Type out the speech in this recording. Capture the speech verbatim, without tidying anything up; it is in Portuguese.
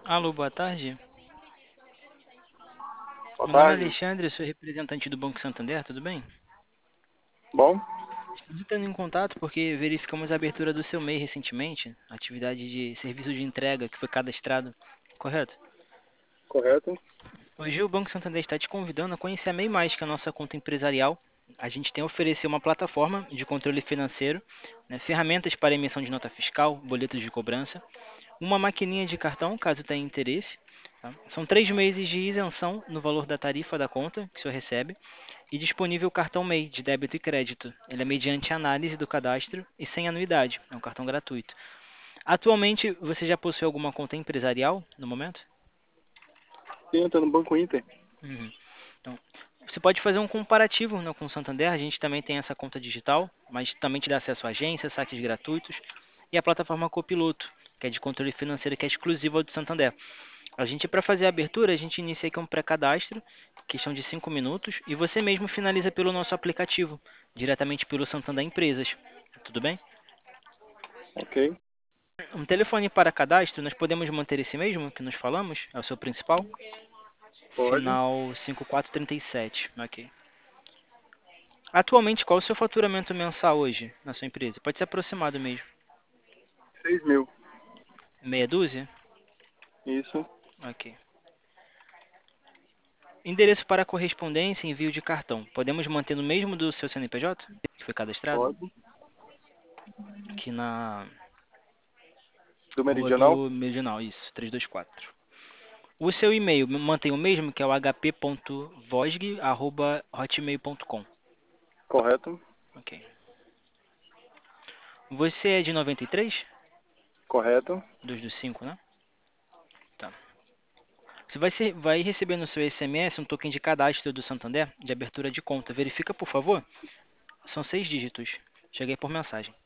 Alô, boa tarde. Boa Meu nome é tarde. Alexandre, sou representante do Banco Santander, tudo bem? Bom, Estamos entrando em contato porque verificamos a abertura do seu M E I recentemente, atividade de serviço de entrega que foi cadastrado, correto? correto. Hoje o Banco Santander está te convidando a conhecer a M E I Mais, que é a nossa conta empresarial. A gente tem a oferecer uma plataforma de controle financeiro, né, ferramentas para emissão de nota fiscal, boletos de cobrança, uma maquininha de cartão, caso tenha interesse. Tá? São três meses de isenção no valor da tarifa da conta que o senhor recebe e disponível o cartão M E I de débito e crédito. Ele é mediante análise do cadastro e sem anuidade. É um cartão gratuito. Atualmente, você já possui alguma conta empresarial no momento? Sim, eu tô no Banco Inter. Uhum. Então, você pode fazer um comparativo, né, com o Santander. A gente também tem essa conta digital, mas também te dá acesso a agências, saques gratuitos e a plataforma Copiloto, que é de controle financeiro, que é exclusiva do Santander. A gente, para fazer a abertura, a gente inicia aqui um pré-cadastro, questão de cinco minutos, e você mesmo finaliza pelo nosso aplicativo, diretamente pelo Santander Empresas. Tudo bem? Ok, Um telefone para cadastro, nós podemos manter esse mesmo que nos falamos? É o seu principal? pode. Final cinco quatro três sete. Ok. Atualmente, qual o seu faturamento mensal hoje na sua empresa? Pode ser aproximado mesmo. Seis mil. Meia dúzia? Isso, Ok. Endereço para correspondência e envio de cartão. Podemos manter no mesmo do seu C N P J? Que foi cadastrado? pode. Aqui na Do Rua Meridional? do Meridional, isso, trezentos e vinte e quatro. O seu e-mail mantém o mesmo, que é o h p ponto vosg arroba hotmail ponto com. Correto. Ok. Você é de noventa e três? Correto. dois dos cinco, né? Tá. Você vai, ser, vai receber no seu S M S um token de cadastro do Santander de abertura de conta. Verifica, por favor. São seis dígitos. Cheguei por mensagem.